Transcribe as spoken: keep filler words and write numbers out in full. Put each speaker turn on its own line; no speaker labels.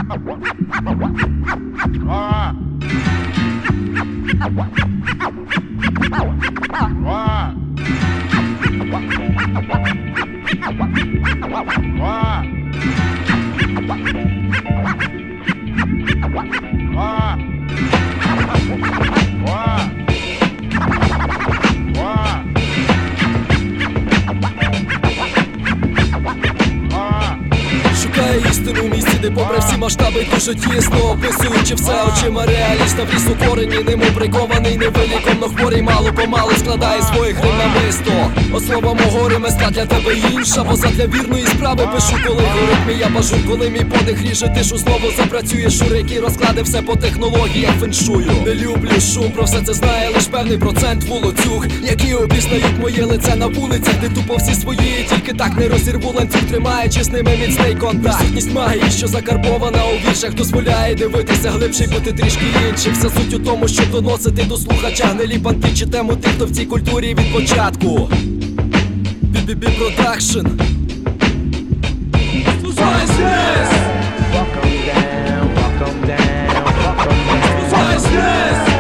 Шукає істину в місці, де попри всі масштаби дуже тісно, описуючи все очима реаліста, в лісу корені, нему прикований, невиліковно хворий, мало помалу складає своїх рим намисто. Основа мого ремесла для тебе інша, бо задля вірної справи пишу, коли горить мій абажур, коли мій подих ріже тишу, знову запрацює шур, який розкладе все по технологіях феншую. Не люблю шум, про все це знає лиш певний процент вулоцюг, які обізнають моє лице на вулицях, де тупо всі свої, тільки так не розірву ланцюг, тримаючи з ними міцний контакт. Присутність магії, що закарбована у віршах, дозволяє дивитися глибше й бути трішки іншим. Вся суть у тому, щоб доносити до слухача гнилі понти чи тему тих, хто в цій культурі від початку. Бі-бі-бі продакшн. Слухай здесь! Слухай здесь!